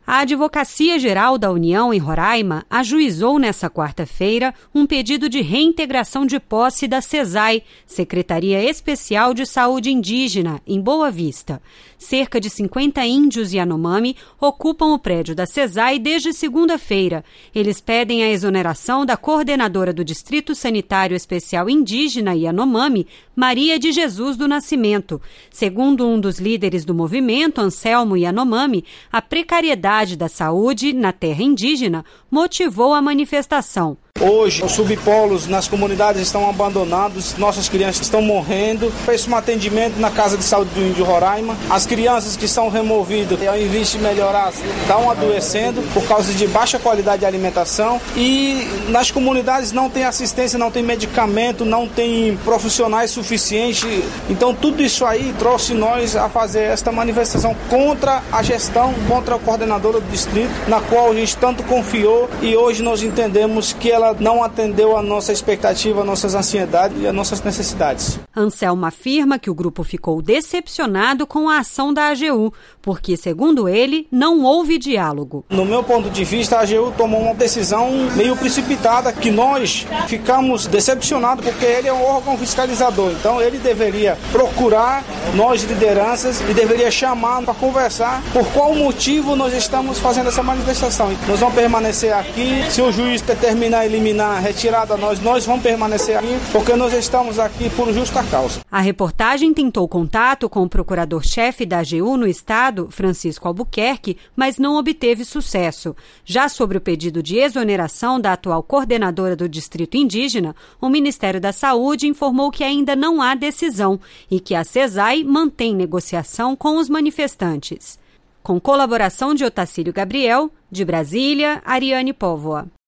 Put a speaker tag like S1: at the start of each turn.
S1: A Advocacia Geral da União, em Roraima, ajuizou nesta quarta-feira um pedido de reintegração de posse da SESAI, Secretaria Especial de Saúde Indígena, em Boa Vista. Cerca de 50 índios Yanomami ocupam o prédio da SESAI desde segunda-feira. Eles pedem a exoneração da coordenadora do Distrito Sanitário Especial Indígena Yanomami, Maria de Jesus do Nascimento. Segundo um dos líderes do movimento, Anselmo Yanomami, a precariedade da saúde na terra indígena motivou a manifestação.
S2: Hoje, os subpolos nas comunidades estão abandonados, nossas crianças estão morrendo. Fez um atendimento na Casa de Saúde do Índio Roraima. As crianças que são removidas, ao invés de melhorar, estão adoecendo por causa de baixa qualidade de alimentação. E nas comunidades não tem assistência, não tem medicamento, não tem profissionais suficientes. Então tudo isso aí trouxe nós a fazer esta manifestação contra a gestão, contra a coordenadora do distrito, na qual a gente tanto confiou, e hoje nós entendemos que ela não atendeu a nossa expectativa, a nossas ansiedades e as nossas necessidades.
S1: Anselmo afirma que o grupo ficou decepcionado com a ação da AGU, porque, segundo ele, não houve diálogo.
S2: No meu ponto de vista, a AGU tomou uma decisão meio precipitada, que nós ficamos decepcionados, porque ele é um órgão fiscalizador. Então, ele deveria procurar nós, lideranças, e deveria chamar para conversar por qual motivo nós estamos fazendo essa manifestação. Nós vamos permanecer aqui, se o juiz determinar eliminar a retirada, nós vamos permanecer aqui, porque nós estamos aqui por justa causa.
S1: A reportagem tentou contato com o procurador-chefe da AGU no estado, Francisco Albuquerque, mas não obteve sucesso. Já sobre o pedido de exoneração da atual coordenadora do Distrito Indígena, o Ministério da Saúde informou que ainda não há decisão e que a SESAI mantém negociação com os manifestantes. Com colaboração de Otacílio Gabriel, de Brasília, Ariane Póvoa.